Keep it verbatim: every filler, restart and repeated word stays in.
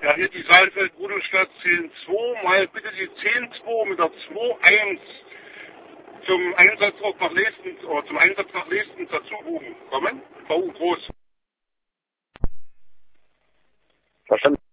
Ja, hier die Saalfeld-Rudolstadt zehn zwei, mal bitte die zehn zwei mit der zwei eins zum Einsatzort nach Lesten, oder zum Einsatz nach Lesten dazu buchen. Kommen? V U groß. Verstanden.